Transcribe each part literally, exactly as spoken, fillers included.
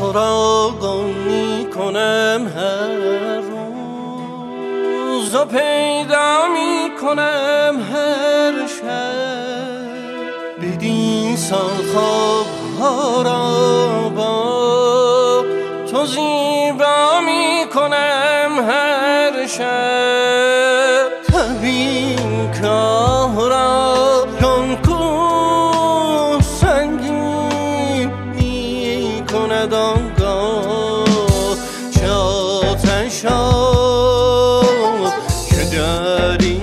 ها را گم می کنم هر روز و پیدا می کنم هر شب. بدین سال خواب ها را با تو زیبا می کنم هر شب. طبیب کاه را گم کو سنگین می کند آنگاه چه آتش ها که در این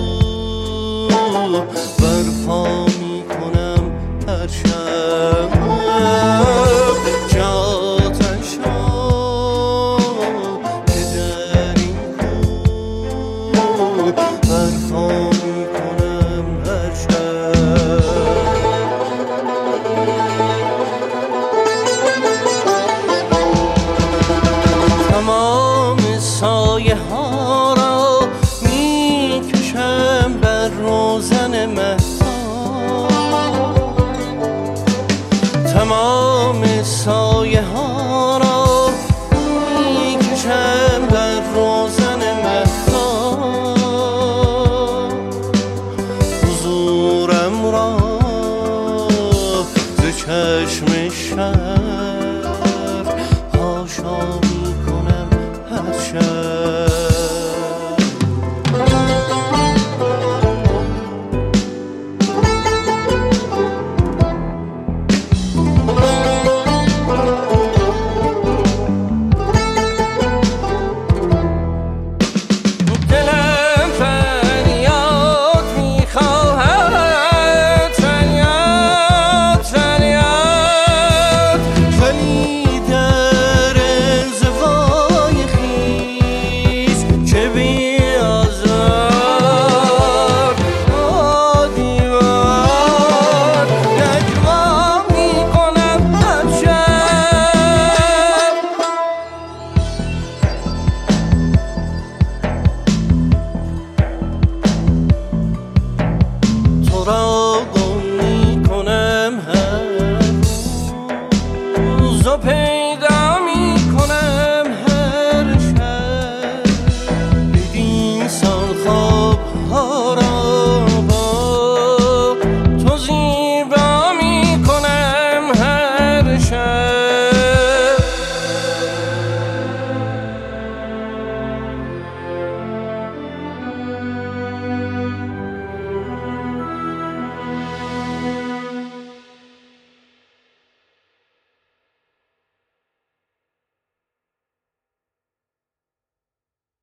کوه برپا می کنم هر شب. چه آتش ها که در این کوه برپا می کنم هر شب. تمام سایه ها را می کشم بر روزن مهتاب. تمام سایه ها را می کشم بر روزن مهتاب. حضورم را ز چشم شب هاشا می کنم هر شب.